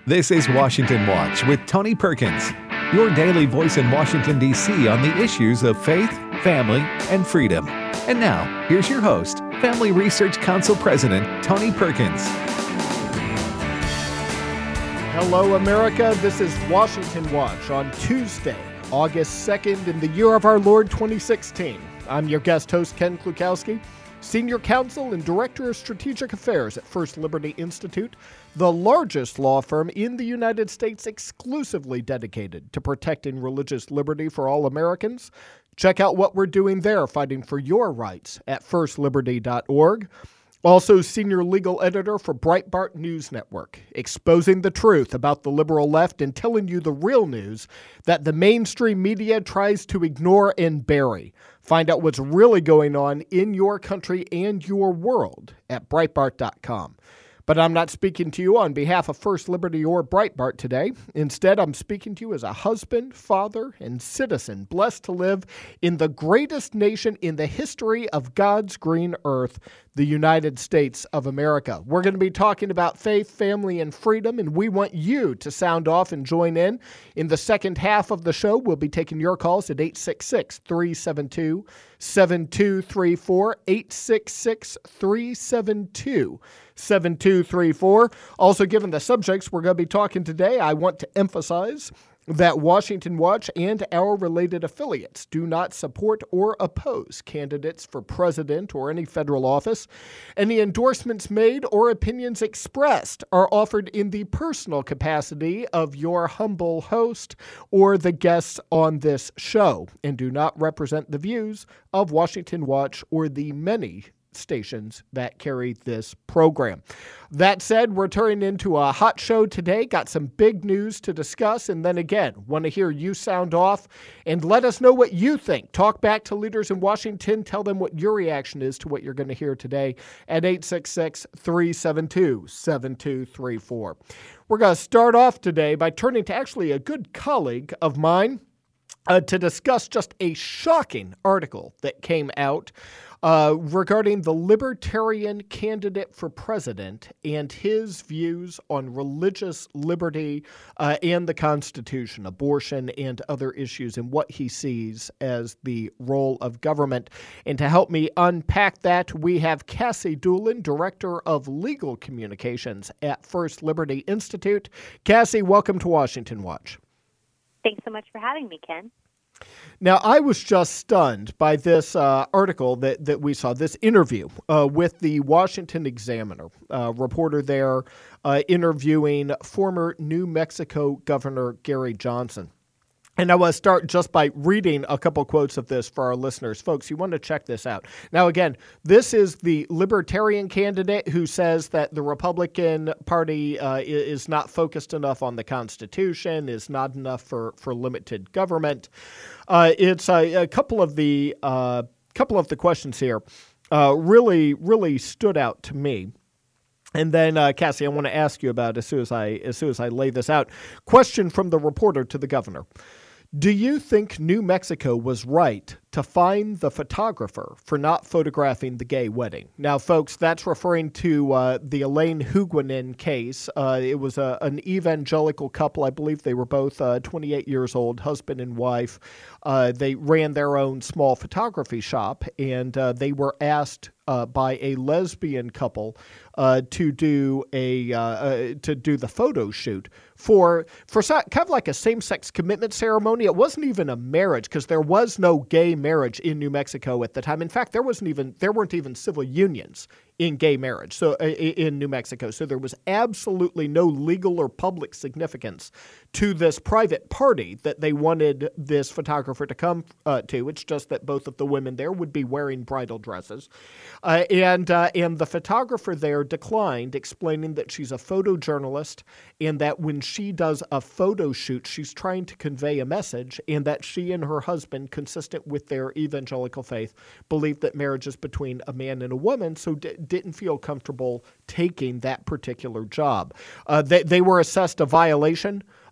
This is Washington Watch with Tony Perkins, your daily voice in Washington, D.C. on the issues of faith, family, and freedom. And now, here's your host, Family Research Council President Tony Perkins. Hello, America. This is Washington Watch on Tuesday, August 2nd, in the year of our Lord 2016. I'm your guest host, Ken Klukowski, Senior Counsel and Director of Strategic Affairs at First Liberty Institute, the largest law firm in the United States exclusively dedicated to protecting religious liberty for all Americans. Check out what we're doing there, fighting for your rights at firstliberty.org. Also, Senior Legal Editor for Breitbart News Network, exposing the truth about the liberal left and telling you the real news that the mainstream media tries to ignore and bury. Find out what's really going on in your country and your world at Breitbart.com. But I'm not speaking to you on behalf of First Liberty or Breitbart today. Instead, I'm speaking to you as a husband, father, and citizen blessed to live in the greatest nation in the history of God's green earth, the United States of America. We're going to be talking about faith, family, and freedom, and we want you to sound off and join in. In the second half of the show, we'll be taking your calls at 866-372-7234, 866-372-7234. Also, given the subjects we're going to be talking today, I want to emphasize that Washington Watch and our related affiliates do not support or oppose candidates for president or any federal office. Any endorsements made or opinions expressed are offered in the personal capacity of your humble host or the guests on this show and do not represent the views of Washington Watch or the many stations that carry this program. That said, we're turning into a hot show today. Got some big news to discuss. And then again, want to hear you sound off and let us know what you think. Talk back to leaders in Washington. Tell them what your reaction is to what you're going to hear today at 866-372-7234. We're going to start off today by turning to actually a good colleague of mine to discuss just a shocking article that came out regarding the Libertarian candidate for president and his views on religious liberty and the Constitution, abortion, and other issues, and what he sees as the role of government. And to help me unpack that, we have Cassie Doolin, Director of Legal Communications at First Liberty Institute. Cassie, welcome to Washington Watch. Thanks so much for having me, Ken. Now, I was just stunned by this article that we saw, this interview with the Washington Examiner, reporter there interviewing former New Mexico Governor Gary Johnson. And I want to start just by reading a couple quotes of this for our listeners. Folks, you want to check this out. Now, again, this is the Libertarian candidate who says that the Republican Party is not focused enough on the Constitution, is not enough for limited government. It's a couple of the questions here really stood out to me. And then, Cassie, I want to ask you about as soon as I lay this out. Question from the reporter to the governor. Do you think New Mexico was right to fine the photographer for not photographing the gay wedding? Now, folks, that's referring to the Elaine Huguenin case. It was an evangelical couple. I believe they were both 28 years old, husband and wife. They ran their own small photography shop, and they were asked by a lesbian couple to do the photo shoot for kind of like a same-sex commitment ceremony. It wasn't even a marriage because there was no gay marriage in New Mexico at the time. In fact, there weren't even civil unions in gay marriage. So in New Mexico, so there was absolutely no legal or public significance to this private party that they wanted this photographer to come to. It's just that both of the women there would be wearing bridal dresses, and the photographer there declined, explaining that she's a photojournalist and that when she does a photo shoot, she's trying to convey a message, and that she and her husband, consistent with their evangelical faith, believe that marriage is between a man and a woman, so didn't feel comfortable taking that particular job. They were assessed a violation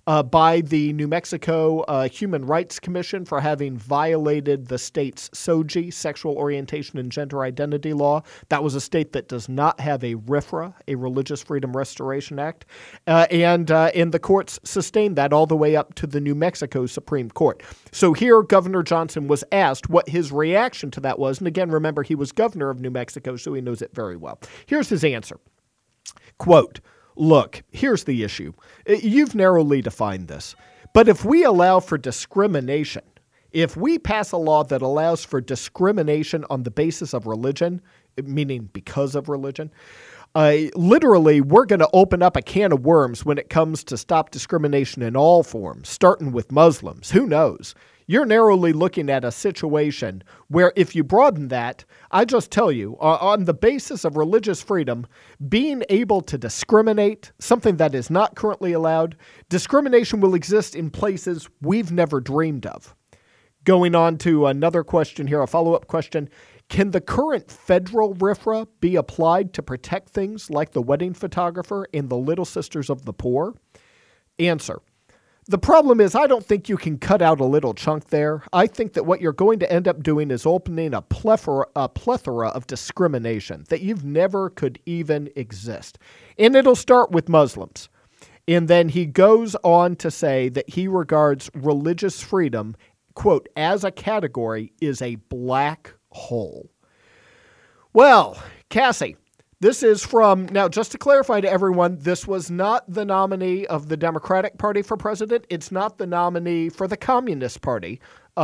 by the New Mexico Human Rights Commission for having violated the state's SOGI, Sexual Orientation and Gender Identity Law. That was a state that does not have a RFRA, a Religious Freedom Restoration Act. And the courts sustained that all the way up to the New Mexico Supreme Court. So here, Governor Johnson was asked what his reaction to that was. And again, remember, he was governor of New Mexico, so he knows it very well. Here's his answer. Quote, "Look, here's the issue. You've narrowly defined this. But if we allow for discrimination, if we pass a law that allows for discrimination on the basis of religion, meaning because of religion, literally, we're going to open up a can of worms when it comes to stop discrimination in all forms, starting with Muslims. Who knows? You're narrowly looking at a situation where if you broaden that, I just tell you, on the basis of religious freedom, being able to discriminate, something that is not currently allowed, discrimination will exist in places we've never dreamed of." Going on to another question here, a follow-up question. Can the current federal RFRA be applied to protect things like the wedding photographer and the Little Sisters of the Poor? Answer. The problem is I don't think you can cut out a little chunk there. I think that what you're going to end up doing is opening a plethora of discrimination that you've never could even exist. And it'll start with Muslims. And then he goes on to say that he regards religious freedom, quote, as a category is a black hole. Well, Cassie, this is from, now just to clarify to everyone, this was not the nominee of the Democratic Party for president. It's not the nominee for the Communist Party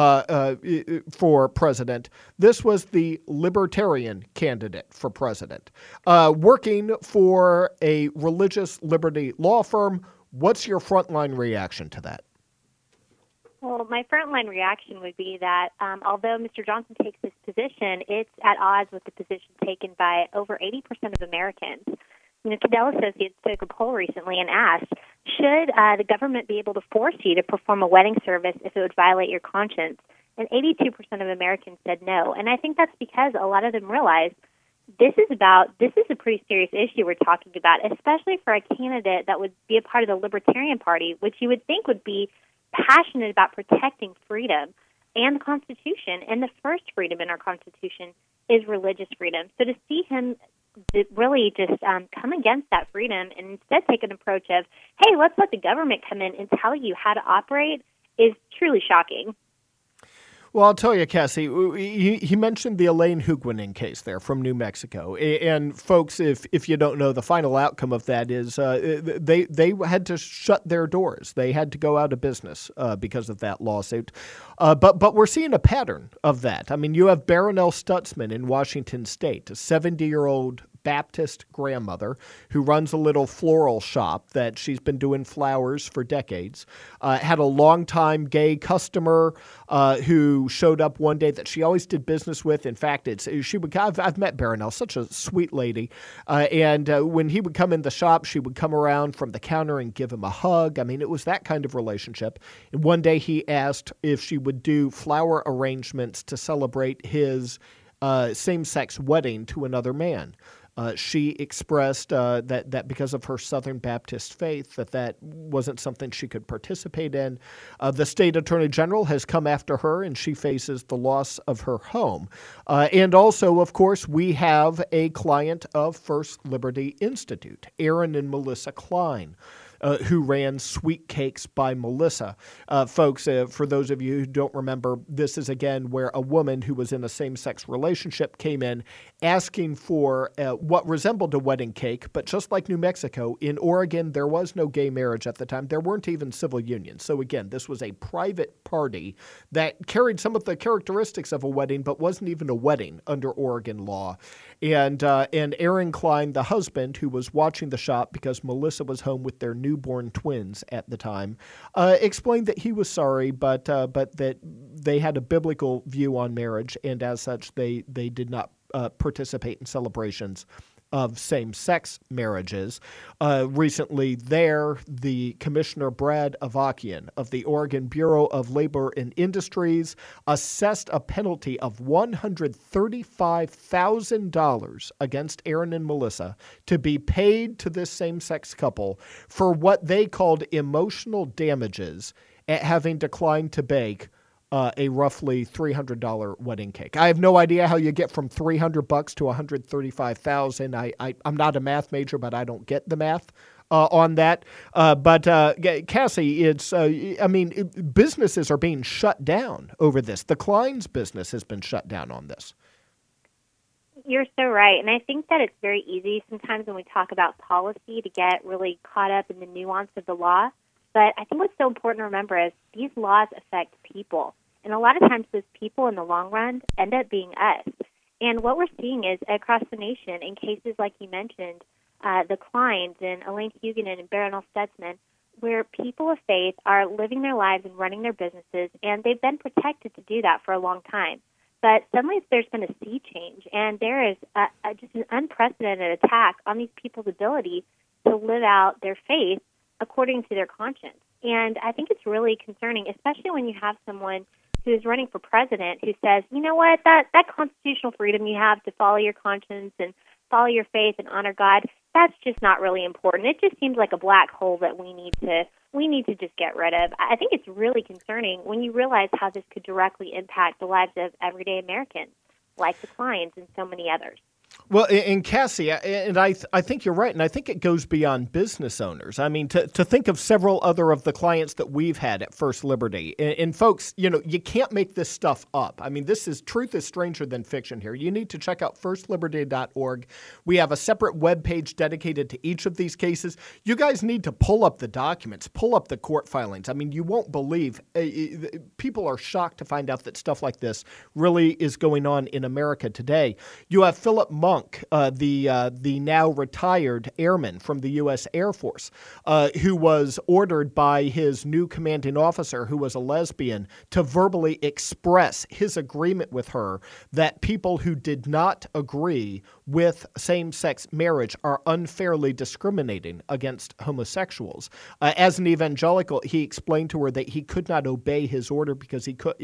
for president. This was the Libertarian candidate for president, working for a religious liberty law firm. What's your frontline reaction to that? Well, my frontline reaction would be that although Mr. Johnson takes this position, it's at odds with the position taken by over 80% of Americans. You know, Cadell Associates took a poll recently and asked, should the government be able to force you to perform a wedding service if it would violate your conscience? And 82% of Americans said no. And I think that's because a lot of them realize this is a pretty serious issue we're talking about, especially for a candidate that would be a part of the Libertarian Party, which you would think would be passionate about protecting freedom and the Constitution. And the first freedom in our Constitution is religious freedom. So to see him really just come against that freedom and instead take an approach of, hey, let's let the government come in and tell you how to operate is truly shocking. Well, I'll tell you, Cassie, he mentioned the Elaine Huguenin case there from New Mexico. And folks, if you don't know, the final outcome of that is they had to shut their doors. They had to go out of business because of that lawsuit. But we're seeing a pattern of that. I mean, you have Barronelle Stutzman in Washington State, a 70-year-old Baptist grandmother who runs a little floral shop that she's been doing flowers for decades, had a longtime gay customer who showed up one day that she always did business with. In fact, I've met Barronelle, such a sweet lady. And when he would come in the shop, she would come around from the counter and give him a hug. I mean, it was that kind of relationship. And one day he asked if she would do flower arrangements to celebrate his same-sex wedding to another man. She expressed that because of her Southern Baptist faith, that wasn't something she could participate in. The state attorney general has come after her, and she faces the loss of her home. And also, of course, we have a client of First Liberty Institute, Aaron and Melissa Klein, who ran Sweet Cakes by Melissa. Folks, for those of you who don't remember, this is, again, where a woman who was in a same-sex relationship came in asking for what resembled a wedding cake, but just like New Mexico, in Oregon, there was no gay marriage at the time. There weren't even civil unions. So, again, this was a private party that carried some of the characteristics of a wedding, but wasn't even a wedding under Oregon law. And Aaron Klein, the husband, who was watching the shop because Melissa was home with their newborn twins at the time, explained that he was sorry, but that they had a biblical view on marriage, and as such, they did not participate in celebrations of same-sex marriages. Recently there, the Commissioner Brad Avakian of the Oregon Bureau of Labor and Industries assessed a penalty of $135,000 against Aaron and Melissa to be paid to this same-sex couple for what they called emotional damages at having declined to bake a roughly $300 wedding cake. I have no idea how you get from $300 to $135,000. I'm not a math major, but I don't get the math on that. But Cassie, businesses are being shut down over this. The Klein's business has been shut down on this. You're so right. And I think that it's very easy sometimes when we talk about policy to get really caught up in the nuance of the law. But I think what's so important to remember is these laws affect people. And a lot of times those people in the long run end up being us. And what we're seeing is across the nation, in cases like you mentioned, the Kleins and Elaine Huguenin and Barronelle Stutzman, where people of faith are living their lives and running their businesses, and they've been protected to do that for a long time. But suddenly there's been a sea change, and there is just an unprecedented attack on these people's ability to live out their faith according to their conscience. And I think it's really concerning, especially when you have someone who's running for president who says, you know what, that constitutional freedom you have to follow your conscience and follow your faith and honor God, that's just not really important. It just seems like a black hole that we need to just get rid of. I think it's really concerning when you realize how this could directly impact the lives of everyday Americans, like the Kleins and so many others. Well, and Cassie, and I think you're right, and I think it goes beyond business owners. I mean, to think of several other of the clients that we've had at First Liberty, and folks, you can't make this stuff up. I mean, truth is stranger than fiction here. You need to check out firstliberty.org. We have a separate webpage dedicated to each of these cases. You guys need to pull up the documents, pull up the court filings. I mean, you won't believe. People are shocked to find out that stuff like this really is going on in America today. You have Philip Monk, the now retired airman from the U.S. Air Force, who was ordered by his new commanding officer, who was a lesbian, to verbally express his agreement with her that people who did not agree with same-sex marriage are unfairly discriminating against homosexuals. As an evangelical, he explained to her that he could not obey his order because he could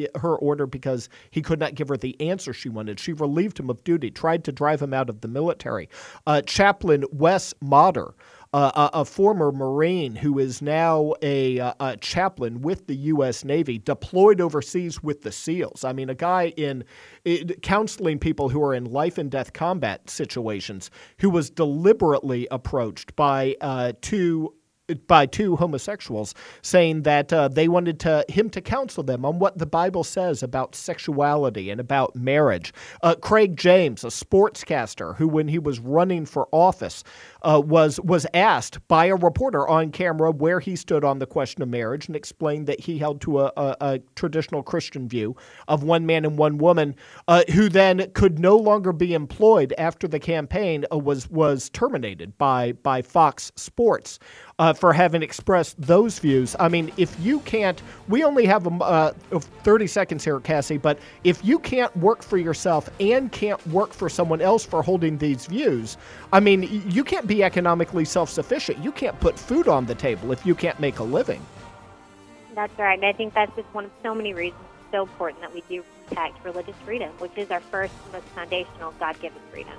not give her the answer she wanted. She relieved him of duty, tried to drive him out of the military. Chaplain Wes Motter, a former Marine who is now a chaplain with the U.S. Navy, deployed overseas with the SEALs. I mean, a guy in counseling people who are in life and death combat situations, who was deliberately approached by two homosexuals, saying that they wanted him to counsel them on what the Bible says about sexuality and about marriage. Craig James, a sportscaster who, when he was running for office, was asked by a reporter on camera where he stood on the question of marriage, and explained that he held to a traditional Christian view of one man and one woman, who then could no longer be employed after the campaign was terminated by Fox Sports. For having expressed those views. I mean, if you can't, we only have 30 seconds here, Cassie, but if you can't work for yourself and can't work for someone else for holding these views, I mean, you can't be economically self-sufficient. You can't put food on the table if you can't make a living. That's right, and I think that's just one of so many reasons it's so important that we do protect religious freedom, which is our first, most foundational, God-given freedom.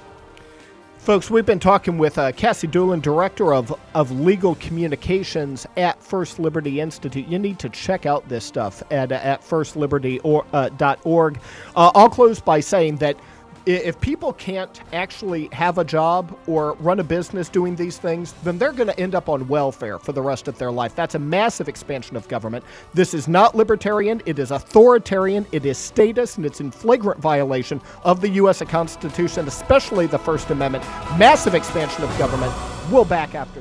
Folks, we've been talking with Cassie Doolan, Director of Legal Communications at First Liberty Institute. You need to check out this stuff at firstliberty.org. I'll close by saying that if people can't actually have a job or run a business doing these things, then they're going to end up on welfare for the rest of their life. That's a massive expansion of government. This is not libertarian. It is authoritarian. It is statist, and it's in flagrant violation of the U.S. Constitution, especially the First Amendment. Massive expansion of government. We'll back after.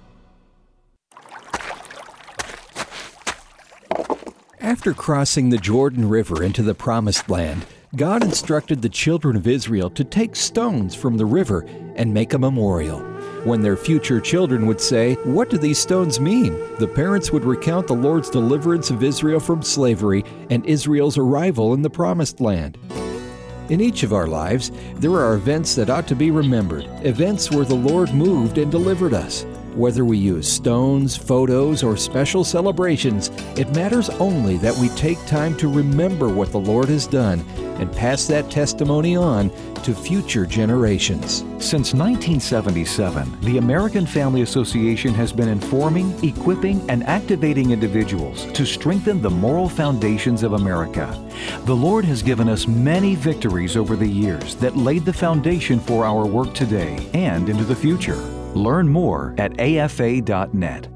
After crossing the Jordan River into the Promised Land, God instructed the children of Israel to take stones from the river and make a memorial. When their future children would say, "What do these stones mean?" the parents would recount the Lord's deliverance of Israel from slavery and Israel's arrival in the Promised Land. In each of our lives, there are events that ought to be remembered, events where the Lord moved and delivered us. Whether we use stones, photos, or special celebrations, it matters only that we take time to remember what the Lord has done and pass that testimony on to future generations. Since 1977, the American Family Association has been informing, equipping, and activating individuals to strengthen the moral foundations of America. The Lord has given us many victories over the years that laid the foundation for our work today and into the future. Learn more at afa.net.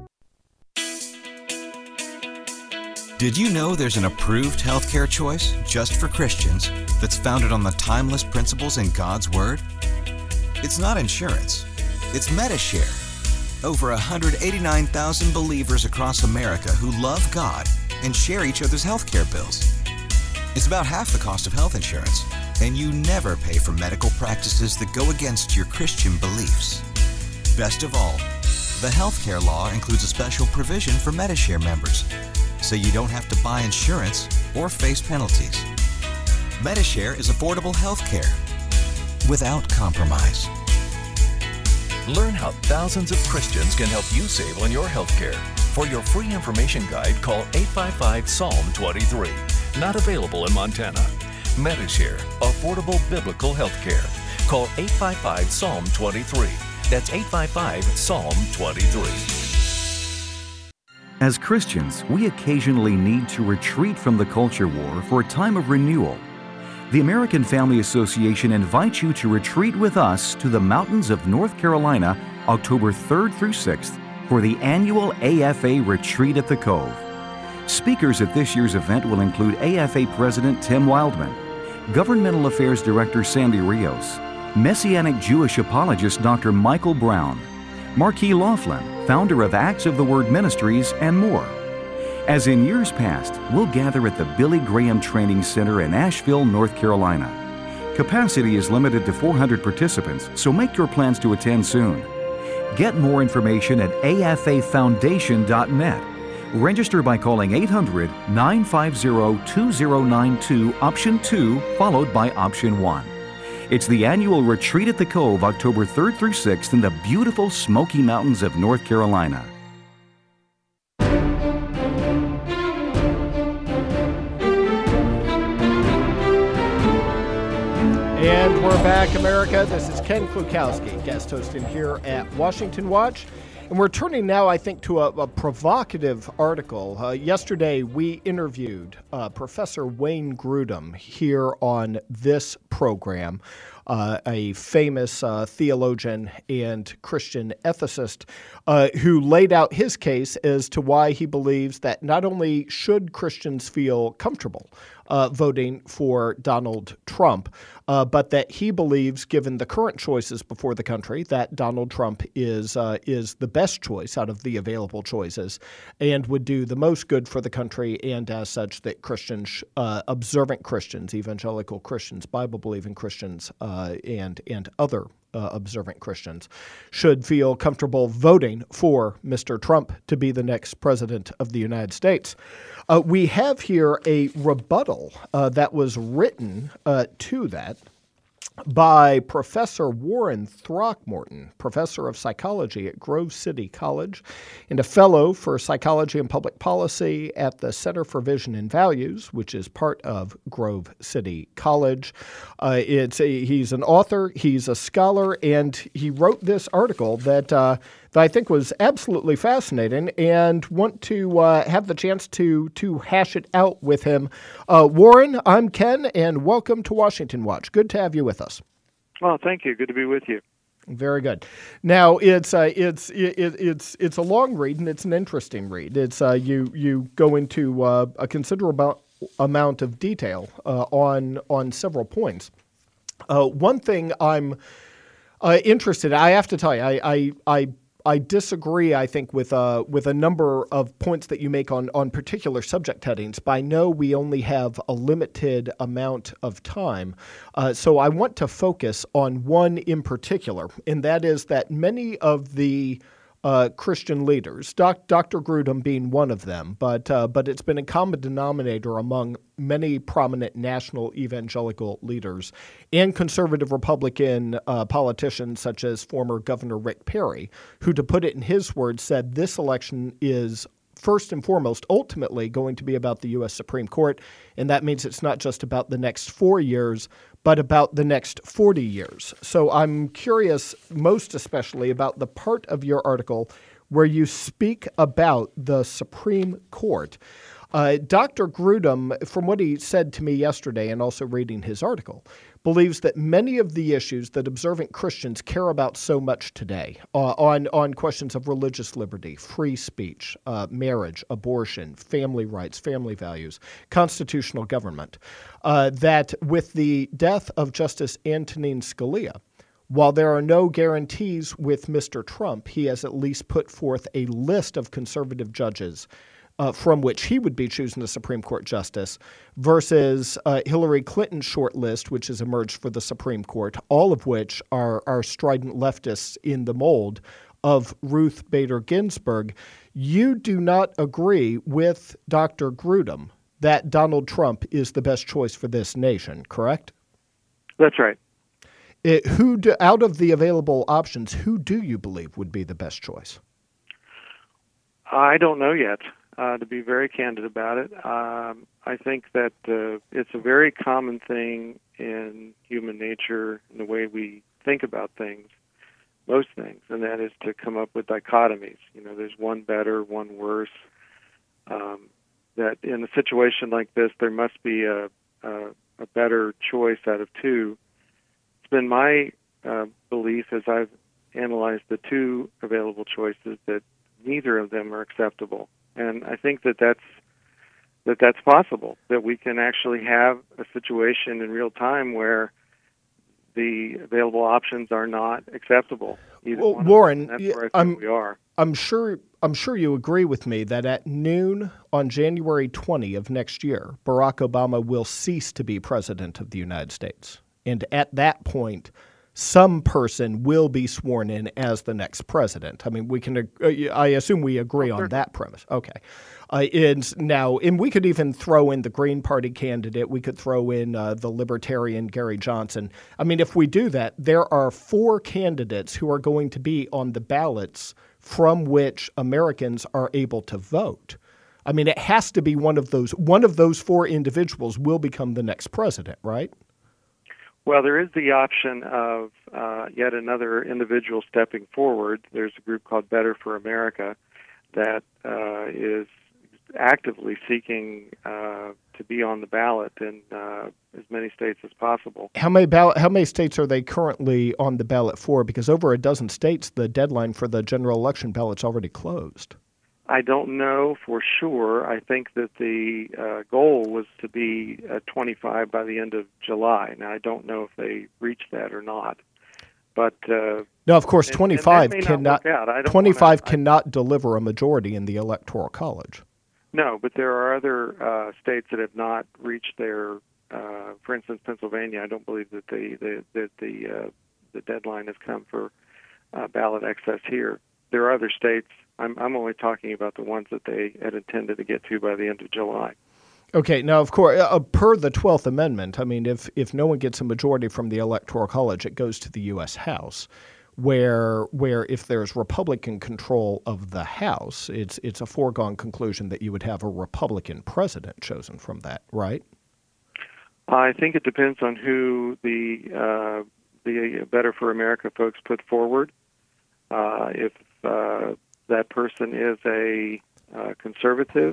Did you know there's an approved healthcare choice just for Christians that's founded on the timeless principles in God's Word? It's not insurance. It's Medi-Share. Over 189,000 believers across America who love God and share each other's healthcare bills. It's about half the cost of health insurance, and you never pay for medical practices that go against your Christian beliefs. Best of all, the healthcare law includes a special provision for Medi-Share members, so you don't have to buy insurance or face penalties. Medi-Share is affordable healthcare without compromise. Learn how thousands of Christians can help you save on your healthcare. For your free information guide, call 855-PSALM-23. Not available in Montana. Medi-Share, affordable biblical healthcare. Call 855-PSALM-23. That's 855-PSALM-23. As Christians, we occasionally need to retreat from the culture war for a time of renewal. The American Family Association invites you to retreat with us to the mountains of North Carolina, October 3rd through 6th, for the annual AFA Retreat at the Cove. Speakers at this year's event will include AFA President Tim Wildman, Governmental Affairs Director Sandy Rios, Messianic Jewish apologist Dr. Michael Brown, Marquis Laughlin, founder of Acts of the Word Ministries, and more. As in years past, we'll gather at the Billy Graham Training Center in Asheville, North Carolina. Capacity is limited to 400 participants, so make your plans to attend soon. Get more information at afafoundation.net. Register by calling 800-950-2092, option 2, followed by option 1. It's the annual Retreat at the Cove, October 3rd through 6th in the beautiful Smoky Mountains of North Carolina. And we're back, America. This is Ken Klukowski, guest hosting here at Washington Watch. And we're turning now, I think, to a provocative article. Yesterday, we interviewed Professor Wayne Grudem here on this program, a famous theologian and Christian ethicist who laid out his case as to why he believes that not only should Christians feel comfortable voting for Donald Trump, but that he believes, given the current choices before the country, that Donald Trump is the best choice out of the available choices and would do the most good for the country, and as such that Christians, observant Christians, evangelical Christians, Bible-believing Christians, and other observant Christians should feel comfortable voting for Mr. Trump to be the next president of the United States. We have here a rebuttal that was written to that by Professor Warren Throckmorton, professor of psychology at Grove City College and a fellow for psychology and public policy at the Center for Vision and Values, which is part of Grove City College. He's an author, he's a scholar, and he wrote this article that I think was absolutely fascinating, and want to have the chance to hash it out with him. Warren, I'm Ken, and welcome to Washington Watch. Good to have you with us. Well, thank you. Good to be with you. Very good. Now it's a long read, and it's an interesting read. It's you go into a considerable amount of detail on several points. One thing I'm interested in, I have to tell you, I disagree, I think, with a number of points that you make on particular subject headings, but I know we only have a limited amount of time. So I want to focus on one in particular, and that is that many of the Christian leaders, Dr. Grudem being one of them, but it's been a common denominator among many prominent national evangelical leaders and conservative Republican politicians such as former Governor Rick Perry, who, to put it in his words, said this election is first and foremost, ultimately going to be about the U.S. Supreme Court, and that means it's not just about the next 4 years, but about the next 40 years. So I'm curious most especially about the part of your article where you speak about the Supreme Court. Dr. Grudem, from what he said to me yesterday and also reading his article, believes that many of the issues that observant Christians care about so much today on questions of religious liberty, free speech, marriage, abortion, family rights, family values, constitutional government, that with the death of Justice Antonin Scalia, while there are no guarantees with Mr. Trump, he has at least put forth a list of conservative judges from which he would be choosing the Supreme Court justice versus Hillary Clinton's short list, which has emerged for the Supreme Court, all of which are strident leftists in the mold of Ruth Bader Ginsburg. You do not agree with Dr. Grudem that Donald Trump is the best choice for this nation, correct? That's right. Out of the available options, who do you believe would be the best choice? I don't know yet. To be very candid about it, I think that it's a very common thing in human nature, in the way we think about things, most things, and that is to come up with dichotomies. You know, there's one better, one worse. That in a situation like this, there must be a better choice out of two. It's been my belief as I've analyzed the two available choices that neither of them are acceptable. And I think that's possible, that we can actually have a situation in real time where the available options are not acceptable. Well, Warren, that's where I think we are. I'm sure you agree with me that at noon on January 20 of next year, Barack Obama will cease to be president of the United States. And at that point, some person will be sworn in as the next president. I mean, we can. I assume we agree on that premise. Okay. And we could even throw in the Green Party candidate. We could throw in the Libertarian Gary Johnson. I mean, if we do that, there are 4 candidates who are going to be on the ballots from which Americans are able to vote. I mean, it has to be one of those 4 individuals will become the next president, right? Well, there is the option of yet another individual stepping forward. There's a group called Better for America that is actively seeking to be on the ballot in as many states as possible. How many states are they currently on the ballot for? Because over a dozen states, the deadline for the general election ballot's already closed. I don't know for sure. I think that the goal was to be 25 by the end of July. Now, I don't know if they reached that or not. But no, of course, 25 cannot deliver a majority in the Electoral College. No, but there are other states that have not reached their. For instance, Pennsylvania. I don't believe that the deadline has come for ballot access here. There are other states. I'm only talking about the ones that they had intended to get to by the end of July. Okay. Now, of course, per the 12th Amendment, I mean, if no one gets a majority from the Electoral College, it goes to the U.S. House, where if there's Republican control of the House, it's a foregone conclusion that you would have a Republican president chosen from that, right? I think it depends on who the Better for America folks put forward. If that person is a conservative,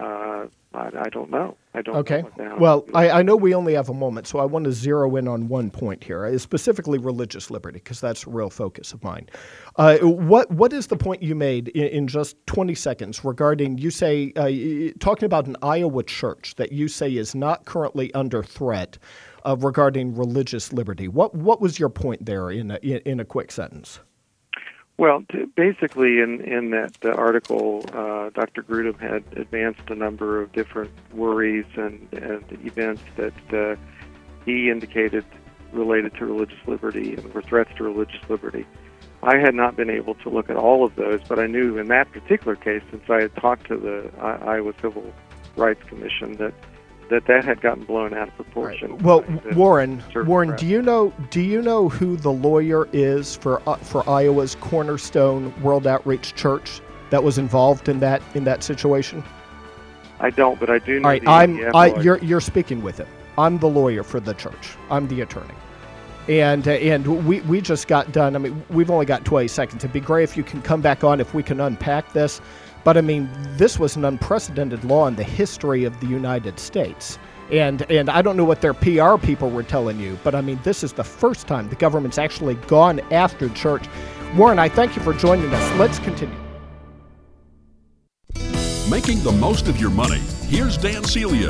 I don't know. I don't Okay. know. Well, I know we only have a moment, so I want to zero in on one point here, specifically religious liberty, because that's a real focus of mine. What is the point you made in just 20 seconds regarding, you say, talking about an Iowa church that you say is not currently under threat regarding religious liberty? What was your point there in a quick sentence? Well, basically, in that article, Dr. Grudem had advanced a number of different worries and events that he indicated related to religious liberty and were threats to religious liberty. I had not been able to look at all of those, but I knew in that particular case, since I had talked to the Iowa Civil Rights Commission, that had gotten blown out of proportion. Right. Well, Warren, do you know who the lawyer is for Iowa's Cornerstone World Outreach Church that was involved in that situation? I don't, but I do know. All right, you're speaking with him. I'm the lawyer for the church. I'm the attorney. And we just got done. I mean, we've only got 20 seconds. It'd be great if you can come back on if we can unpack this. But I mean, this was an unprecedented law in the history of the United States. And I don't know what their PR people were telling you, but I mean, this is the first time the government's actually gone after church. Warren, I thank you for joining us. Let's continue. Making the most of your money. Here's Dan Celia.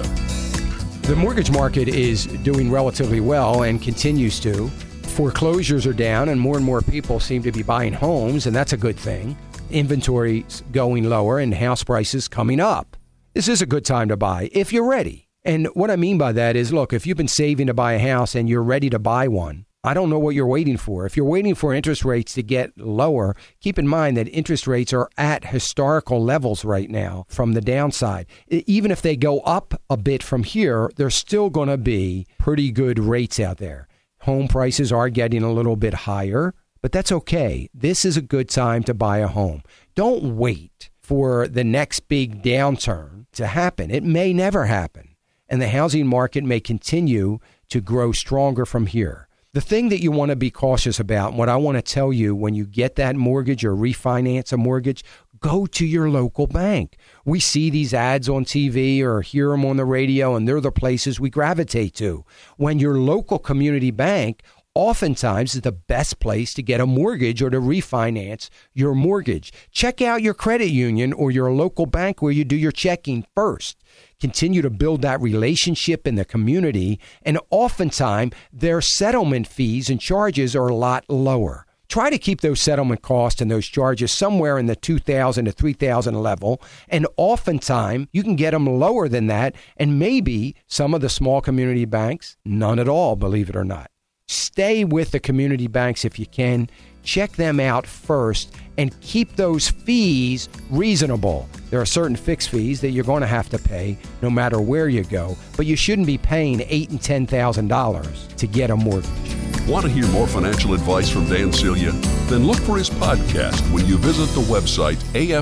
The mortgage market is doing relatively well and continues to. Foreclosures are down and more people seem to be buying homes, and that's a good thing. Inventory's going lower and house prices coming up. This is a good time to buy if you're ready. And what I mean by that is, look, if you've been saving to buy a house and you're ready to buy one, I don't know what you're waiting for. If you're waiting for interest rates to get lower, keep in mind that interest rates are at historical levels right now from the downside. Even if they go up a bit from here, there's still going to be pretty good rates out there. Home prices are getting a little bit higher, but that's okay. This is a good time to buy a home. Don't wait for the next big downturn to happen. It may never happen, and the housing market may continue to grow stronger from here. The thing that you want to be cautious about, and what I want to tell you when you get that mortgage or refinance a mortgage, go to your local bank. We see these ads on TV or hear them on the radio, and they're the places we gravitate to. When your local community bank oftentimes is the best place to get a mortgage or to refinance your mortgage. Check out your credit union or your local bank where you do your checking first. Continue to build that relationship in the community, and oftentimes their settlement fees and charges are a lot lower. Try to keep those settlement costs and those charges somewhere in the $2,000 to $3,000 level, and oftentimes you can get them lower than that, and maybe some of the small community banks, none at all, believe it or not. Stay with the community banks if you can. Check them out first and keep those fees reasonable. There are certain fixed fees that you're going to have to pay no matter where you go, but you shouldn't be paying $8,000 and $10,000 to get a mortgage. Want to hear more financial advice from Dan Celia? Then look for his podcast when you visit the website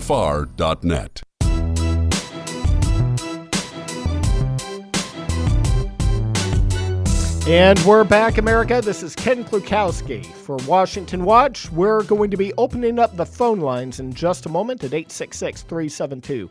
afr.net. And we're back, America. This is Ken Klukowski for Washington Watch. We're going to be opening up the phone lines in just a moment at 866-372-7234,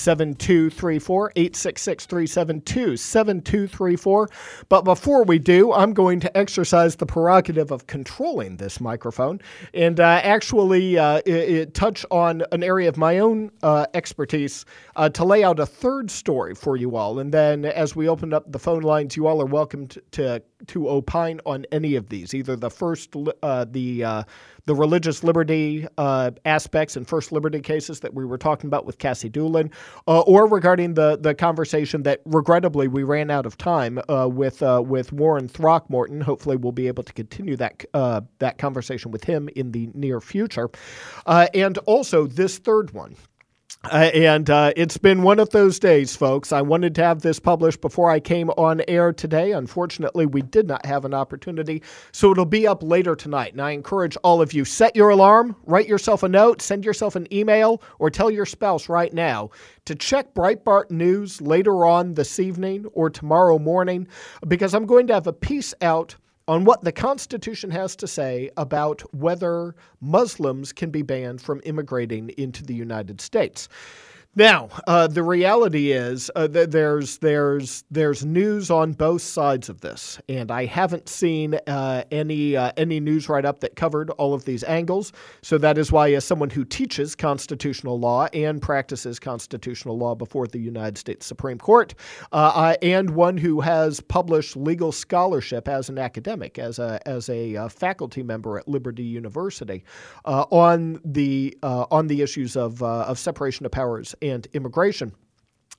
866-372-7234. But before we do, I'm going to exercise the prerogative of controlling this microphone and actually touch on an area of my own expertise to lay out a third story for you all. And then as we open up the phone lines, you all are welcome to opine on any of these, either the first, the religious liberty aspects and First Liberty cases that we were talking about with Cassie Doolin, or regarding the conversation that regrettably we ran out of time with Warren Throckmorton. Hopefully, we'll be able to continue that conversation with him in the near future, and also this third one. It's been one of those days, folks. I wanted to have this published before I came on air today. Unfortunately, we did not have an opportunity, so it'll be up later tonight. And I encourage all of you, set your alarm, write yourself a note, send yourself an email, or tell your spouse right now to check Breitbart News later on this evening or tomorrow morning, because I'm going to have a piece out on what the Constitution has to say about whether Muslims can be banned from immigrating into the United States. Now, the reality is that there's news on both sides of this, and I haven't seen any news write-up that covered all of these angles. So that is why, as someone who teaches constitutional law and practices constitutional law before the United States Supreme Court, and one who has published legal scholarship as an academic, as a faculty member at Liberty University, on the issues of separation of powers and immigration,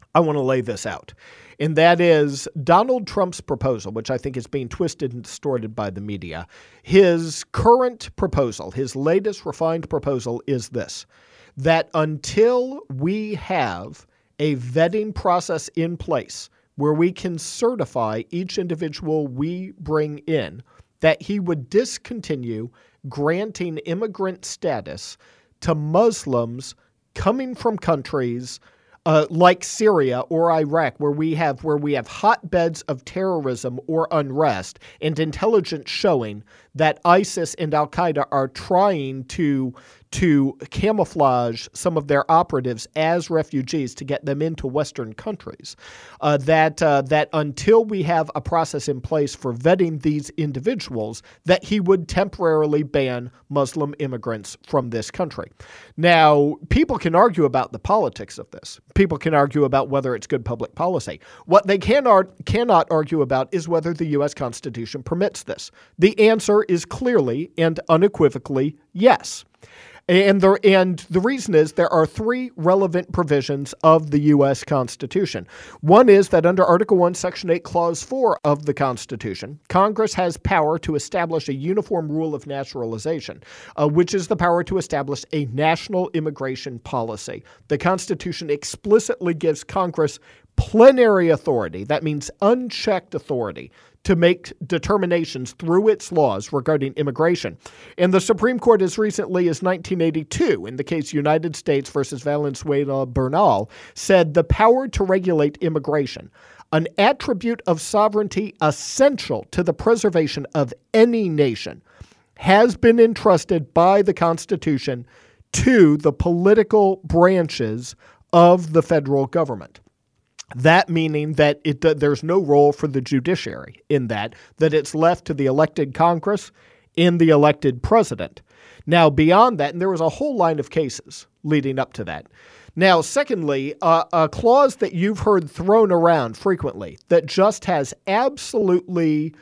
I want to lay this out. And that is Donald Trump's proposal, which I think is being twisted and distorted by the media. His current proposal, his latest refined proposal is this, that until we have a vetting process in place where we can certify each individual we bring in, that he would discontinue granting immigrant status to Muslims coming from countries like Syria or Iraq, where we have hotbeds of terrorism or unrest, and intelligence showing that ISIS and Al-Qaeda are trying to camouflage some of their operatives as refugees to get them into Western countries, that until we have a process in place for vetting these individuals, that he would temporarily ban Muslim immigrants from this country. Now, people can argue about the politics of this. People can argue about whether it's good public policy. What they cannot argue about is whether the U.S. Constitution permits this. The answer is clearly and unequivocally yes. And the reason is there are three relevant provisions of the U.S. Constitution. One is that under Article 1, Section 8, Clause 4 of the Constitution, Congress has power to establish a uniform rule of naturalization, which is the power to establish a national immigration policy. The Constitution explicitly gives Congress plenary authority, that means unchecked authority, to make determinations through its laws regarding immigration. And the Supreme Court as recently as 1982, in the case United States versus Valenzuela Bernal, said the power to regulate immigration, an attribute of sovereignty essential to the preservation of any nation, has been entrusted by the Constitution to the political branches of the federal government. That meaning that there's no role for the judiciary in that it's left to the elected Congress and the elected president. Now, beyond that, and there was a whole line of cases leading up to that. Now, secondly, a clause that you've heard thrown around frequently that just has absolutely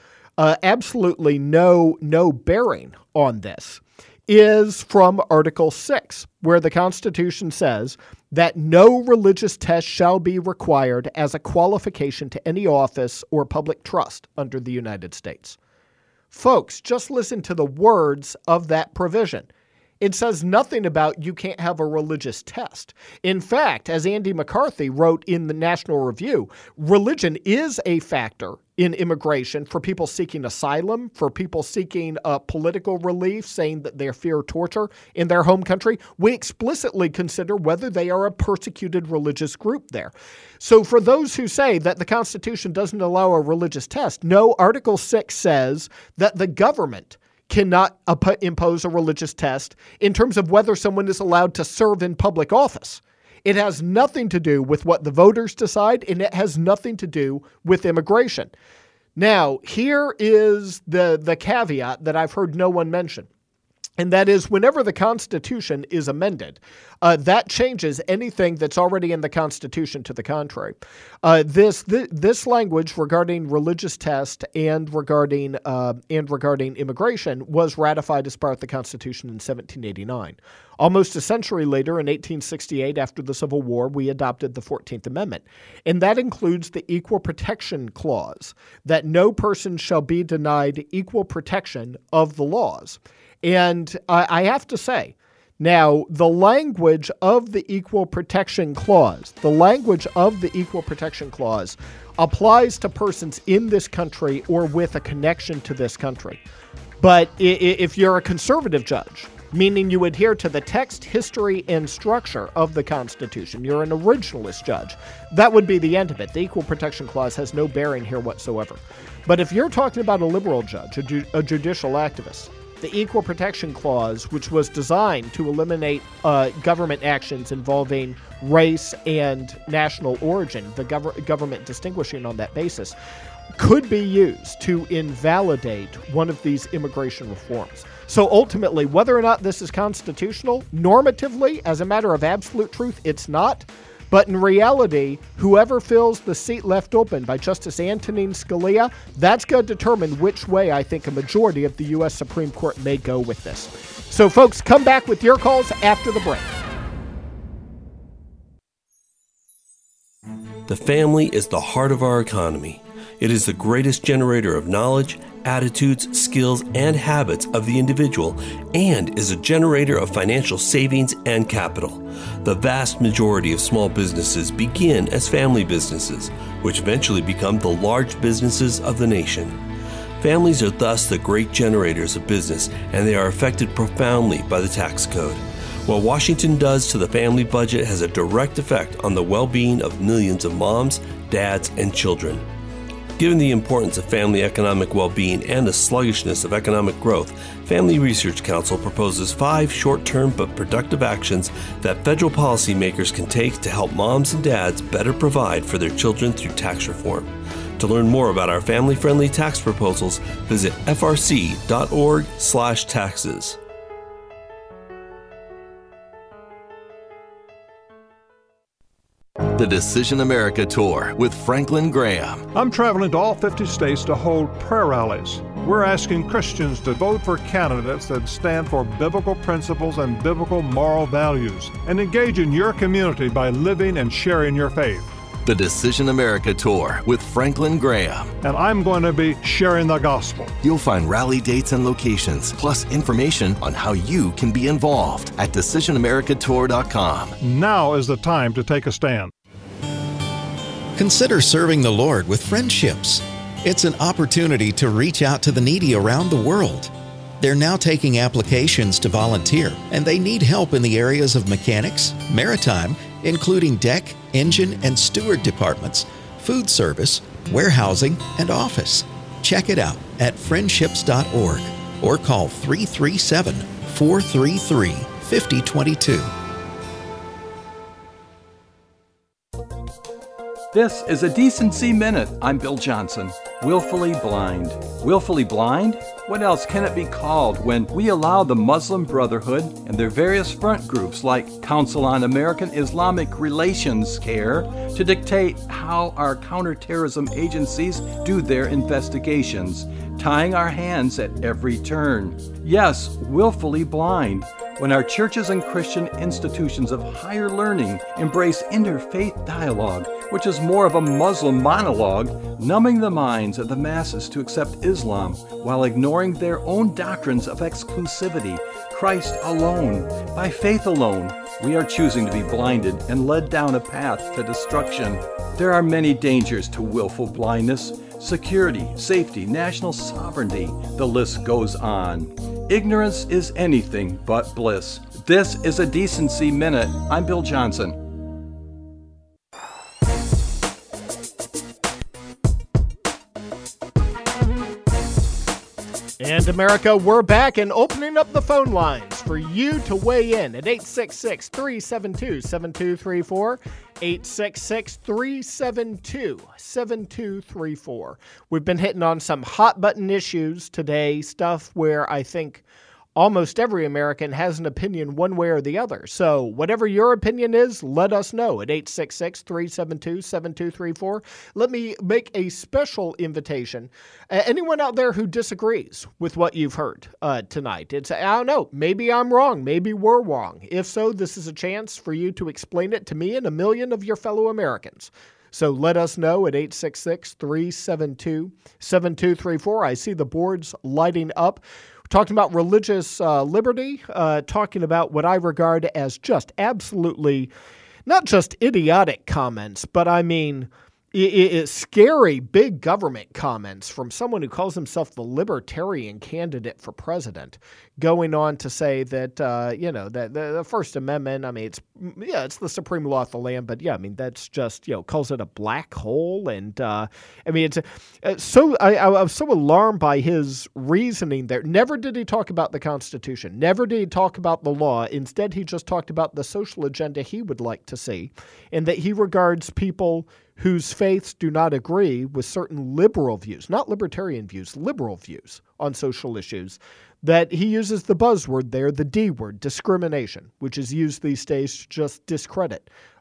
no bearing on this is from Article 6, where the Constitution says that no religious test shall be required as a qualification to any office or public trust under the United States. Folks, just listen to the words of that provision. It says nothing about you can't have a religious test. In fact, as Andy McCarthy wrote in the National Review, religion is a factor in immigration for people seeking asylum, for people seeking political relief, saying that they fear torture in their home country. We explicitly consider whether they are a persecuted religious group there. So for those who say that the Constitution doesn't allow a religious test, no, Article 6 says that the government cannot impose a religious test in terms of whether someone is allowed to serve in public office. It has nothing to do with what the voters decide, and it has nothing to do with immigration. Now, here is the caveat that I've heard no one mention. And that is whenever the Constitution is amended, that changes anything that's already in the Constitution to the contrary. This language regarding religious test and regarding immigration was ratified as part of the Constitution in 1789. Almost a century later, in 1868, after the Civil War, we adopted the 14th Amendment. And that includes the Equal Protection Clause, that no person shall be denied equal protection of the laws. And I have to say, now, the language of the Equal Protection Clause applies to persons in this country or with a connection to this country. But if you're a conservative judge, meaning you adhere to the text, history, and structure of the Constitution, you're an originalist judge, that would be the end of it. The Equal Protection Clause has no bearing here whatsoever. But if you're talking about a liberal judge, a judicial activist, the Equal Protection Clause, which was designed to eliminate government actions involving race and national origin, the government distinguishing on that basis, could be used to invalidate one of these immigration reforms. So ultimately, whether or not this is constitutional, normatively, as a matter of absolute truth, it's not. But in reality, whoever fills the seat left open by Justice Antonin Scalia, that's going to determine which way I think a majority of the U.S. Supreme Court may go with this. So folks, come back with your calls after the break. The family is the heart of our economy. It is the greatest generator of knowledge, attitudes, skills, and habits of the individual, and is a generator of financial savings and capital. The vast majority of small businesses begin as family businesses, which eventually become the large businesses of the nation. Families are thus the great generators of business, and they are affected profoundly by the tax code. What Washington does to the family budget has a direct effect on the well-being of millions of moms, dads, and children. Given the importance of family economic well-being and the sluggishness of economic growth, Family Research Council proposes 5 short-term but productive actions that federal policymakers can take to help moms and dads better provide for their children through tax reform. To learn more about our family-friendly tax proposals, visit frc.org/taxes. The Decision America Tour with Franklin Graham. I'm traveling to all 50 states to hold prayer rallies. We're asking Christians to vote for candidates that stand for biblical principles and biblical moral values and engage in your community by living and sharing your faith. The Decision America Tour with Franklin Graham. And I'm going to be sharing the gospel. You'll find rally dates and locations, plus information on how you can be involved at DecisionAmericaTour.com. Now is the time to take a stand. Consider serving the Lord with Friendships. It's an opportunity to reach out to the needy around the world. They're now taking applications to volunteer, and they need help in the areas of mechanics, maritime, including deck, engine, and steward departments, food service, warehousing, and office. Check it out at friendships.org or call 337-433-5022. This is a Decency Minute. I'm Bill Johnson. Willfully blind. Willfully blind? What else can it be called when we allow the Muslim Brotherhood and their various front groups like Council on American Islamic Relations CARE to dictate how our counterterrorism agencies do their investigations, tying our hands at every turn? Yes, willfully blind. When our churches and Christian institutions of higher learning embrace interfaith dialogue, which is more of a Muslim monologue, numbing the minds of the masses to accept Islam while ignoring their own doctrines of exclusivity, Christ alone, by faith alone, we are choosing to be blinded and led down a path to destruction. There are many dangers to willful blindness: security, safety, national sovereignty, the list goes on. Ignorance is anything but bliss. This is a Decency Minute. I'm Bill Johnson. And America, we're back and opening up the phone lines for you to weigh in at 866-372-7234, 866-372-7234. We've been hitting on some hot button issues today, stuff where I think almost every American has an opinion one way or the other. So whatever your opinion is, let us know at 866-372-7234. Let me make a special invitation. Anyone out there who disagrees with what you've heard tonight, I don't know, maybe I'm wrong, maybe we're wrong. If so, this is a chance for you to explain it to me and a million of your fellow Americans. So let us know at 866-372-7234. I see the boards lighting up. Talking about religious liberty, talking about what I regard as just absolutely, not just idiotic comments, but I mean scary big government comments from someone who calls himself the libertarian candidate for president, going on to say that, that the First Amendment, I mean, it's the supreme law of the land, but yeah, I mean, that's just, calls it a black hole. And I mean, I was so alarmed by his reasoning there. Never did he talk about the Constitution. Never did he talk about the law. Instead, he just talked about the social agenda he would like to see, and that he regards people whose faiths do not agree with certain liberal views, not libertarian views, liberal views on social issues, that he uses the buzzword there, the D word, discrimination, which is used these days to just discredit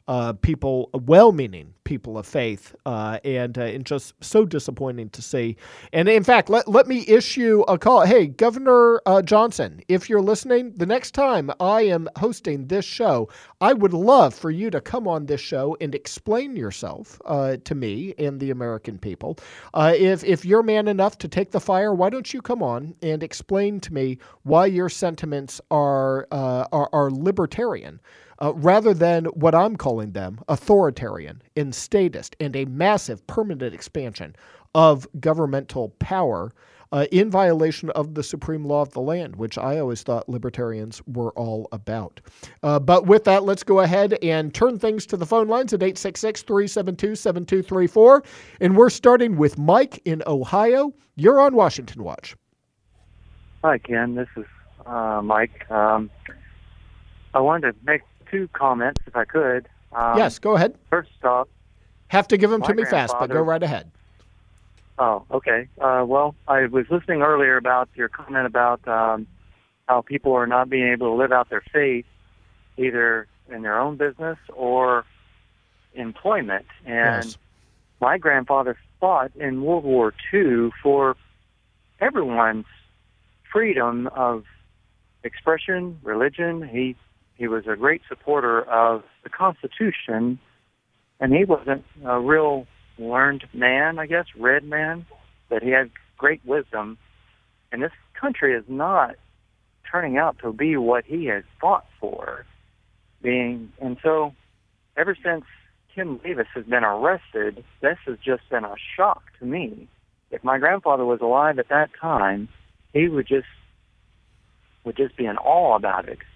people, well-meaning people of faith, and just so disappointing to see. And in fact, let me issue a call. Hey, Governor Johnson, if you're listening, the next time I am hosting this show, I would love for you to come on this show and explain yourself to me and the American people. If you're man enough to take the fire, why don't you come on and explain to me why your sentiments are libertarian, rather than what I'm calling them, authoritarian and statist, and a massive permanent expansion of governmental power in violation of the supreme law of the land, which I always thought libertarians were all about. But with that, let's go ahead and turn things to the phone lines at 866-372-7234. And we're starting with Mike in Ohio. You're on Washington Watch. Hi, Ken. This is Mike. I wanted to make 2 comments, if I could. Yes, go ahead. First off, have to give them to me fast, but go right ahead. Oh, okay. Well, I was listening earlier about your comment about how people are not being able to live out their faith, either in their own business or employment. And Yes. My grandfather fought in World War II for everyone's freedom of expression, religion. He was a great supporter of the Constitution, and he wasn't a real learned man, I guess, read man, but he had great wisdom. And this country is not turning out to be what he has fought for being. And so ever since Kim Davis has been arrested, this has just been a shock to me. If my grandfather was alive at that time, he would just be in awe about it.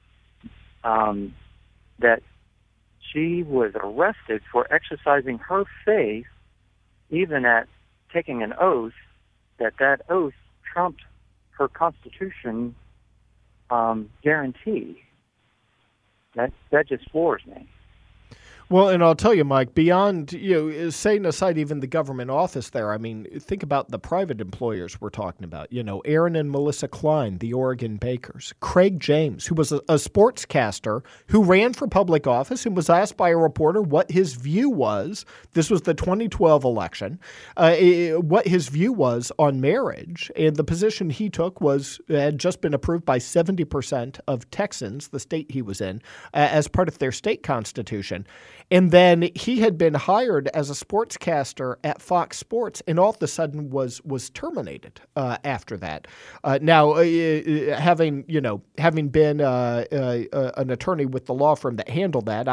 That she was arrested for exercising her faith, even at taking an oath, that oath trumped her Constitution guarantee. That just floors me. Well, and I'll tell you, Mike, beyond, setting aside even the government office there, I mean, think about the private employers we're talking about. Aaron and Melissa Klein, the Oregon Bakers. Craig James, who was a sportscaster who ran for public office and was asked by a reporter what his view was. This was the 2012 election. What his view was on marriage. And the position he took had just been approved by 70% of Texans, the state he was in, as part of their state constitution. And then he had been hired as a sportscaster at Fox Sports, and all of a sudden was terminated after that. Now, having been an attorney with the law firm that handled that,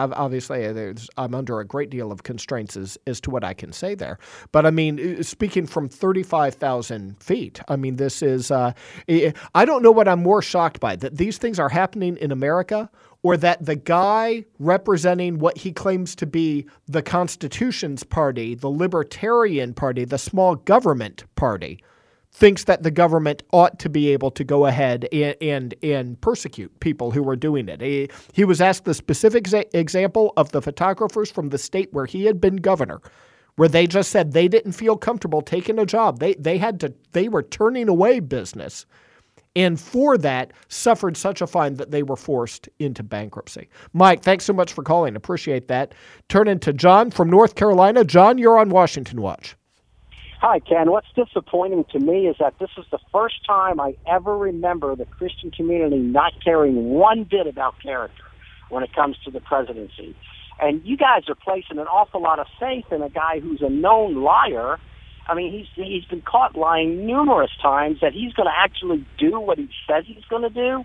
I'm under a great deal of constraints as to what I can say there. But I mean, speaking from 35,000 feet, I mean, this is I don't know what I'm more shocked by, that these things are happening in America, or that the guy representing what he claims to be the Constitution's party, the Libertarian Party, the small government party, thinks that the government ought to be able to go ahead and persecute people who are doing it. He was asked the specific example of the photographers from the state where he had been governor, where they just said they didn't feel comfortable taking a job. They were turning away business, and for that suffered such a fine that they were forced into bankruptcy. Mike, thanks so much for calling. Appreciate that. Turning to John from North Carolina. John, you're on Washington Watch. Hi, Ken. What's disappointing to me is that this is the first time I ever remember the Christian community not caring one bit about character when it comes to the presidency. And you guys are placing an awful lot of faith in a guy who's a known liar. I mean, he's been caught lying numerous times. That he's going to actually do what he says he's going to do.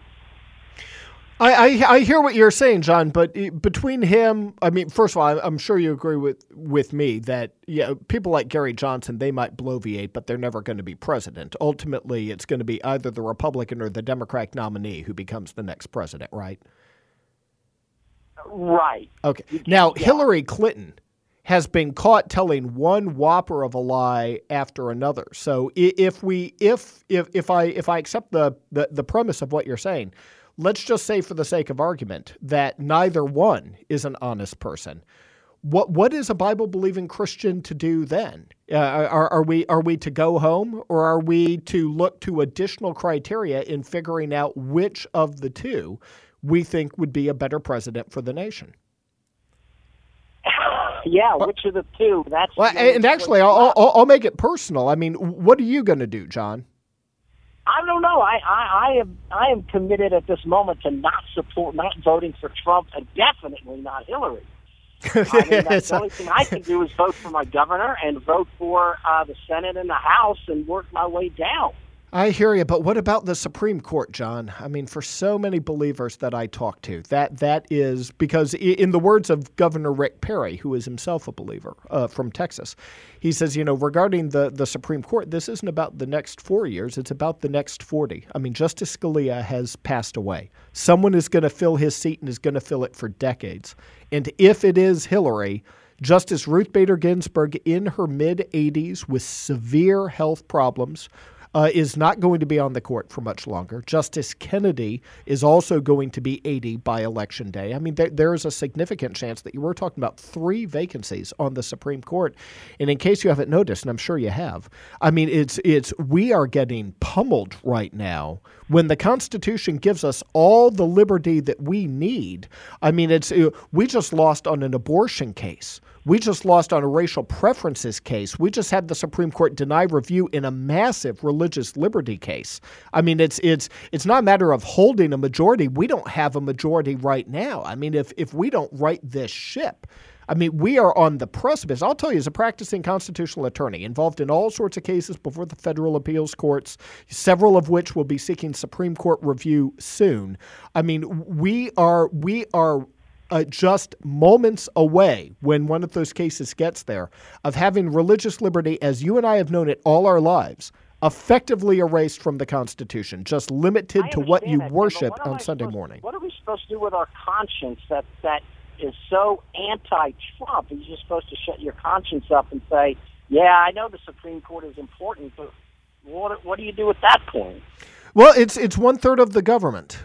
I hear what you're saying, John, but between him, I mean, first of all, I'm sure you agree with me that people like Gary Johnson, they might bloviate, but they're never going to be president. Ultimately, it's going to be either the Republican or the Democratic nominee who becomes the next president, right? Right. Okay. Now, Hillary Clinton has been caught telling one whopper of a lie after another. So if I accept the premise of what you're saying, let's just say for the sake of argument that neither one is an honest person. What is a Bible-believing Christian to do then? Are we to go home, or are we to look to additional criteria in figuring out which of the two we think would be a better president for the nation? Yeah, which of the two? That's well, and actually, I'll make it personal. I mean, what are you going to do, John? I don't know. I am committed at this moment to not voting for Trump, and definitely not Hillary. I mean, the only thing I can do is vote for my governor and vote for the Senate and the House and work my way down. I hear you, but what about the Supreme Court, John? I mean, for so many believers that I talk to, that is because in the words of Governor Rick Perry, who is himself a believer from Texas, he says, regarding the Supreme Court, this isn't about the next 4 years, it's about the next 40. I mean, Justice Scalia has passed away. Someone is going to fill his seat and is going to fill it for decades. And if it is Hillary, Justice Ruth Bader Ginsburg in her mid-80s with severe health problems is not going to be on the court for much longer. Justice Kennedy is also going to be 80 by Election Day. I mean, there is a significant chance that you were talking about 3 vacancies on the Supreme Court. And in case you haven't noticed, and I'm sure you have, I mean, we are getting pummeled right now when the Constitution gives us all the liberty that we need. I mean, we just lost on an abortion case. We just lost on a racial preferences case. We just had the Supreme Court deny review in a massive religious liberty case. I mean, it's not a matter of holding a majority. We don't have a majority right now. I mean, if we don't right this ship, I mean, we are on the precipice. I'll tell you, as a practicing constitutional attorney involved in all sorts of cases before the federal appeals courts, several of which will be seeking Supreme Court review soon. I mean, we are just moments away, when one of those cases gets there, of having religious liberty, as you and I have known it all our lives, effectively erased from the Constitution, just limited to what you worship on Sunday morning. What are we supposed to do with our conscience that is so anti-Trump? Are you just supposed to shut your conscience up and say, yeah, I know the Supreme Court is important, but what do you do at that point? Well, it's 1/3 of the government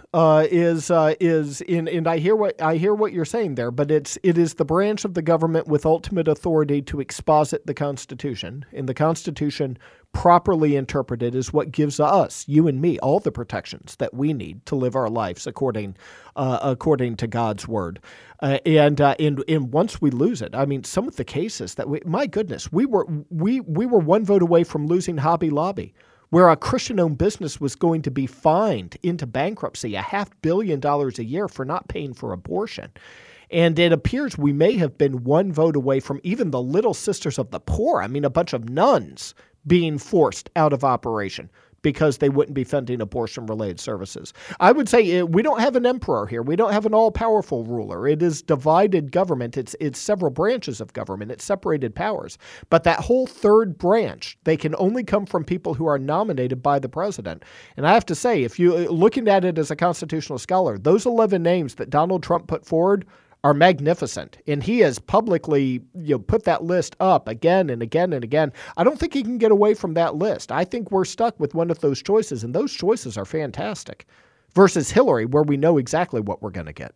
and I hear what you're saying there, but it is the branch of the government with ultimate authority to exposit the Constitution, and the Constitution properly interpreted is what gives us, you and me, all the protections that we need to live our lives according to God's word. And once we lose it, I mean, some of the cases my goodness, we were one vote away from losing Hobby Lobby, where a Christian-owned business was going to be fined into bankruptcy, $500 million a year for not paying for abortion. And it appears we may have been one vote away from even the Little Sisters of the Poor, I mean, a bunch of nuns being forced out of operation because they wouldn't be funding abortion-related services. I would say we don't have an emperor here. We don't have an all-powerful ruler. It is divided government. It's several branches of government. It's separated powers. But that whole third branch, they can only come from people who are nominated by the president. And I have to say, if you're looking at it as a constitutional scholar, those 11 names that Donald Trump put forward are magnificent. And he has publicly put that list up again and again and again. I don't think he can get away from that list. I think we're stuck with one of those choices, and those choices are fantastic, versus Hillary, where we know exactly what we're going to get.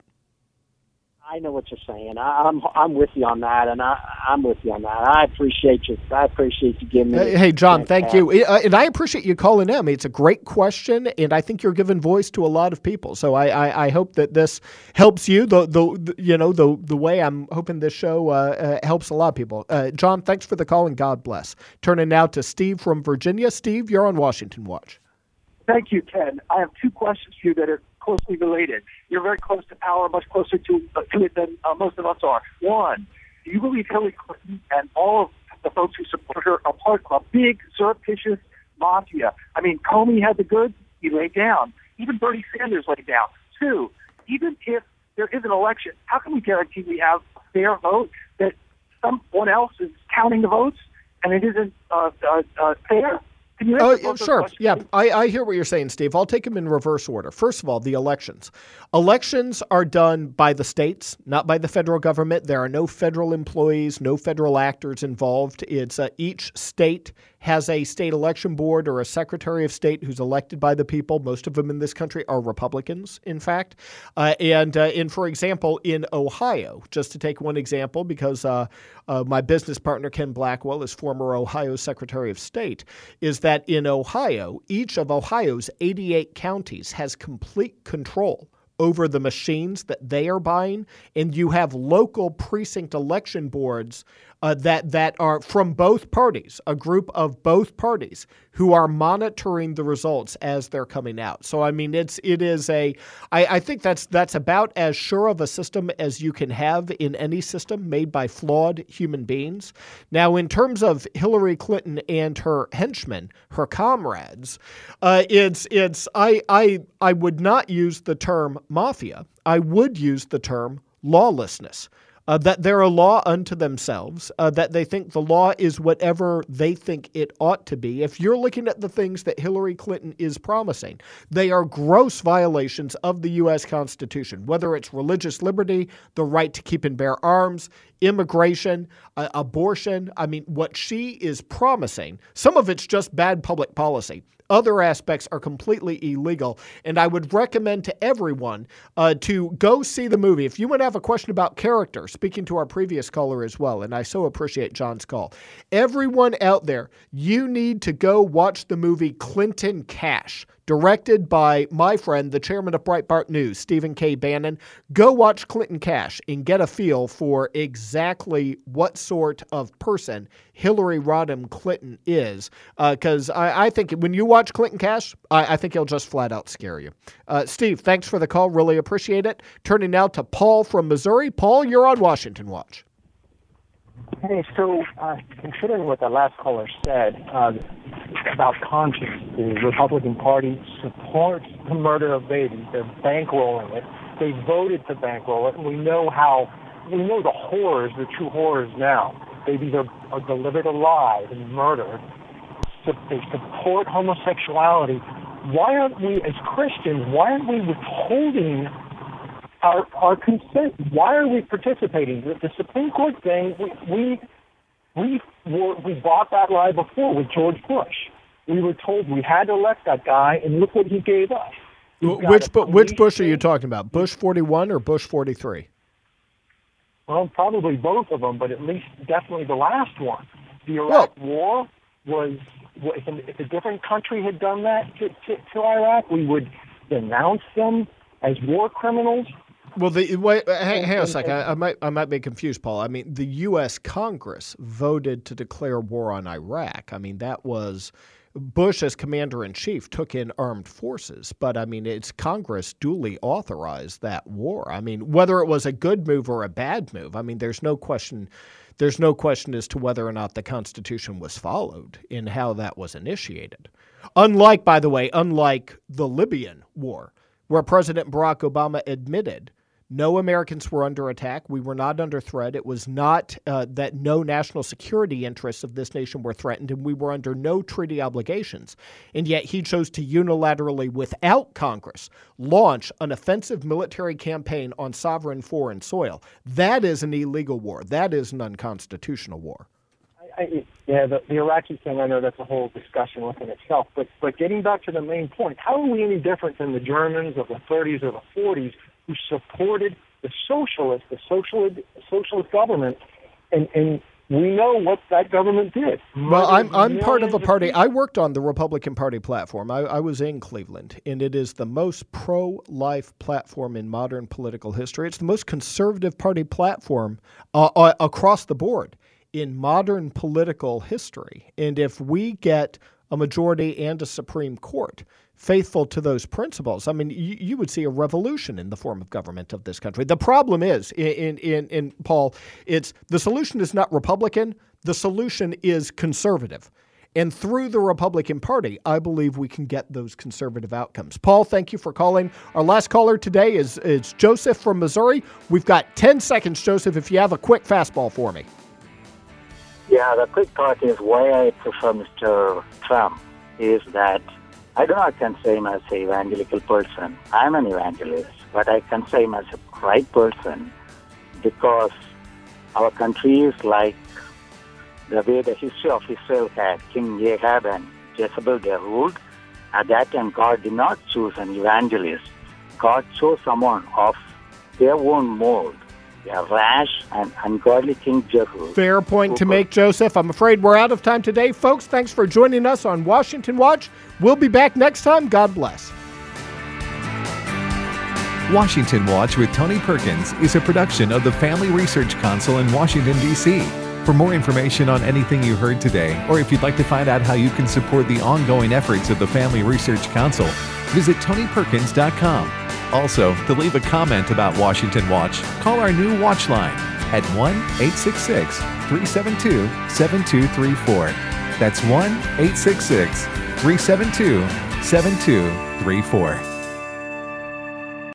I know what you're saying. I'm with you on that, and I'm with you on that. I appreciate you. I appreciate you giving me. Hey, John, thank you, and I appreciate you calling in. I mean, it's a great question, and I think you're giving voice to a lot of people. So I hope that this helps you. The way I'm hoping this show helps a lot of people. John, thanks for the call, and God bless. Turning now to Steve from Virginia. Steve, you're on Washington Watch. Thank you, Ted. I have 2 questions for you that are closely related. You're very close to power, much closer to it than most of us are. 1, do you believe Hillary Clinton and all of the folks who support her are part of a big, surreptitious mafia? I mean, Comey had the goods, he laid down. Even Bernie Sanders laid down. 2, even if there is an election, how can we guarantee we have a fair vote, that someone else is counting the votes and it isn't fair? Sure. Yeah, I hear what you're saying, Steve. I'll take them in reverse order. First of all, the elections. Elections are done by the states, not by the federal government. There are no federal employees, no federal actors involved. It's each state has a state election board or a secretary of state who's elected by the people. Most of them in this country are Republicans, in fact. And for example, in Ohio, just to take one example, because my business partner, Ken Blackwell, is former Ohio Secretary of State, is that in Ohio, each of Ohio's 88 counties has complete control over the machines that they are buying, and you have local precinct election boards that are from both parties, a group of both parties who are monitoring the results as they're coming out. So, I mean, I think that's about as sure of a system as you can have in any system made by flawed human beings. Now, in terms of Hillary Clinton and her henchmen, her comrades, I would not use the term mafia. I would use the term lawlessness. That they're a law unto themselves, that they think the law is whatever they think it ought to be. If you're looking at the things that Hillary Clinton is promising, they are gross violations of the U.S. Constitution, whether it's religious liberty, the right to keep and bear arms, immigration, abortion. I mean, what she is promising, some of it's just bad public policy. Other aspects are completely illegal, and I would recommend to everyone to go see the movie. If you want to have a question about character, speaking to our previous caller as well, and I so appreciate John's call, everyone out there, you need to go watch the movie Clinton Cash, directed by my friend, the chairman of Breitbart News, Stephen K. Bannon. Go watch Clinton Cash and get a feel for exactly what sort of person Hillary Rodham Clinton is. Because I think when you watch Clinton Cash, I think he'll just flat out scare you. Steve, thanks for the call. Really appreciate it. Turning now to Paul from Missouri. Paul, you're on Washington Watch. Hey, so considering what the last caller said about conscience, the Republican Party supports the murder of babies. They're bankrolling it. They voted to bankroll it, and we know the horrors, the true horrors now. Babies are delivered alive and murdered. They support homosexuality. Why aren't we, as Christians, withholding our consent? Why are we participating? The Supreme Court thing, we bought that lie before with George Bush. We were told we had to elect that guy, and look what he gave us. Which Bush are you talking about? Bush 41 or Bush 43? Well, probably both of them, but at least definitely the last one. The Iraq War was, if a different country had done that to Iraq, we would denounce them as war criminals. Well, hang on a second. I might be confused, Paul. I mean, the U.S. Congress voted to declare war on Iraq. I mean, that was Bush as commander-in-chief took in armed forces, but I mean, it's Congress duly authorized that war. I mean, whether it was a good move or a bad move, I mean, there's no question as to whether or not the Constitution was followed in how that was initiated. Unlike the Libyan war, where President Barack Obama admitted no Americans were under attack. We were not under threat. It was not that no national security interests of this nation were threatened, and we were under no treaty obligations. And yet he chose to unilaterally, without Congress, launch an offensive military campaign on sovereign foreign soil. That is an illegal war. That is an unconstitutional war. The Iraqi thing, I know that's a whole discussion within itself. But getting back to the main point, how are we any different than the Germans of the 30s or the 40s who supported the socialist government, and we know what that government did. Well, I'm part of a party. I worked on the Republican Party platform. I was in Cleveland, and it is the most pro-life platform in modern political history. It's the most conservative party platform across the board in modern political history. And if we get a majority and a Supreme Court faithful to those principles, I mean, you would see a revolution in the form of government of this country. The problem is, in Paul, it's the solution is not Republican. The solution is conservative. And through the Republican Party, I believe we can get those conservative outcomes. Paul, thank you for calling. Our last caller today is Joseph from Missouri. We've got 10 seconds, Joseph, if you have a quick fastball for me. Yeah, the quick part is why I prefer Mr. Trump is that I do not consider him as an evangelical person. I'm an evangelist, but I consider him as a right person because our country is like the way the history of Israel had. King Ahab and Jezebel, they ruled. At that time, God did not choose an evangelist. God chose someone of their own mold. A rash and ungodly King Jehu. Fair point to make, Joseph. I'm afraid we're out of time today. Folks, thanks for joining us on Washington Watch. We'll be back next time. God bless. Washington Watch with Tony Perkins is a production of the Family Research Council in Washington, D.C. For more information on anything you heard today, or if you'd like to find out how you can support the ongoing efforts of the Family Research Council, visit TonyPerkins.com. Also, to leave a comment about Washington Watch, call our new Watch line at 1-866-372-7234. That's 1-866-372-7234.